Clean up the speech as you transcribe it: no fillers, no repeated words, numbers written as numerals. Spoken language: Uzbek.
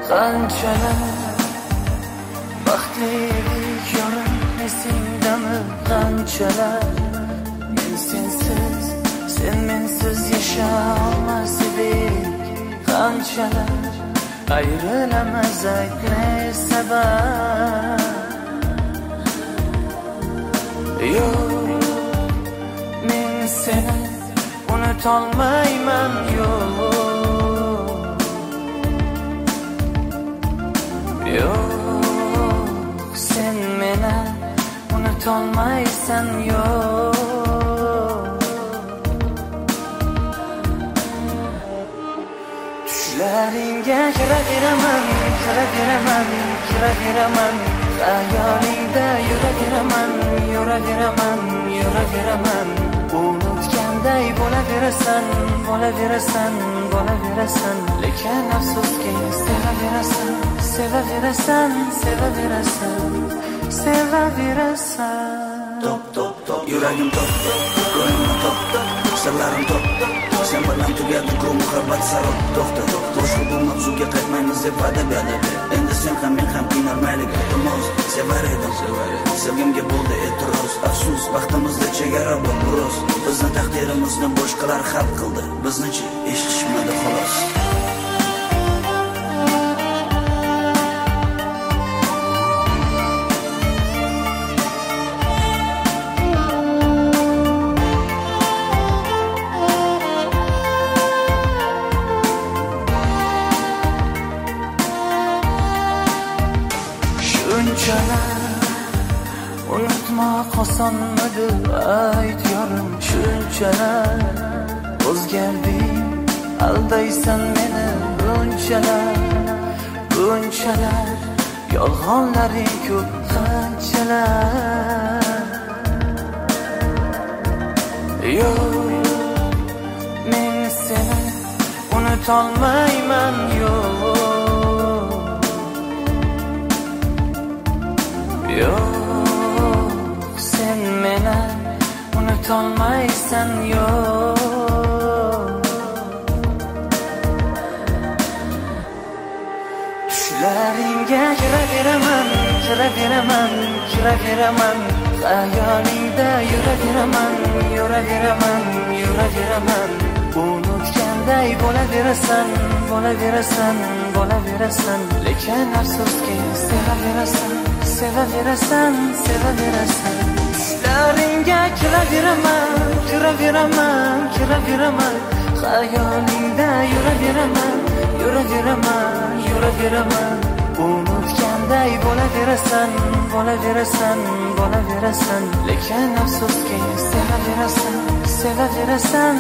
Qanchalar baxtli edik yorim, esingdami? Qanchalar men sensiz, sen mensiz yasha olmas edik. Qanchalar ayrilamiz, aytmay sabab. Yo'q, men seni unutolmayman. Yo'q, sen meni unutolmaysan. Tushlaringga kiraveraman, xayolingda yuraveraman. Unutganday bo'laverasan. Lekin afsuski sevaverasan. Top, yuragim top, ko'nglim top, sirlarim top. Sen bilan tugadi ku muhabbat sarot. To'xta, boshqa bu mavzuga qaytmaymiz deb va'da berdi. Endi sen ham men ham qiynalmaylik. Iltimos, sevar edim. Sevgimga bo'ldi e'tiroz. Afsus, vaqtimizda chegara bor biroz. Bizni taqdirimizni boshqalar hal qildi. Biznichi eshitishmadi xolos. Unutmoq osonmidi, ayt yorim. Shunchalar o'zgarding, aldaysan meni. Bunchalar yolg'onlaring ko'p. Qanchalar yo'q, men seni unutolmayman. Yo'q, sen meni unutolmaysan. Tushlaringga kiraveraman. Xayolingda yuraveraman. Unutganday bo'laverasan. Lekin afsuski sevaverasan. Tushlaringga kiraveraman. Xayolingda yuraveraman. Unutganday bo'laverasan. Lekin afsuski sevaverasan.